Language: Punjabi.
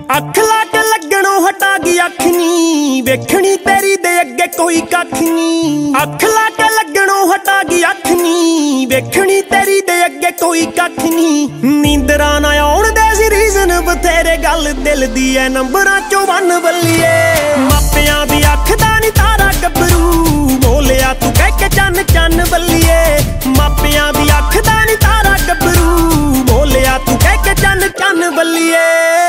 ਅੱਖ ਲਾ ਕੇ ਲੱਗਣੋਂ ਹਟਾ ਗਈ ਅੱਖ ਨੀ, ਵੇਖਣੀ ਤੇਰੀ ਦੇ ਅੱਗੇ ਕੋਈ ਕੱਖ ਨੀ। ਅੱਖ ਲਾ ਕੇ ਲੱਗਣੋਂ ਹਟਾ ਗਈ ਅੱਖ ਨੀ, ਵੇਖਣੀ ਤੇਰੀ ਦੇ ਅੱਗੇ ਕੋਈ ਕੱਖ ਨੀ। ਨੀਂਦਰਾਂ ਨਾ ਆਉਣ ਦੇ ਸੀ ਰੀਜ਼ਨ ਬਥੇਰੇ, ਗੱਲ ਦਿਲ ਦੀ ਐ ਨੰਬਰਾਂ ਚੋਂ ਵੰਨ ਬੱਲੀਏ। ਮਾਪਿਆਂ ਦੀ ਅੱਖ ਦਾ ਨੀ ਤਾਰਾ ਗੱਭਰੂ, ਬੋਲਿਆ ਤੂੰ ਕਹਿ ਕੇ ਚੰਨ ਚੰਨ ਬੱਲੀਏ। ਮਾਪਿਆਂ ਦੀ ਅੱਖ ਦਾ ਨੀ ਤਾਰਾ ਗੱਭਰੂ, ਬੋਲਿਆ ਤੂੰ ਕਹਿ ਕੇ ਚੰਨ ਚੰਨ ਬੱਲੀਏ।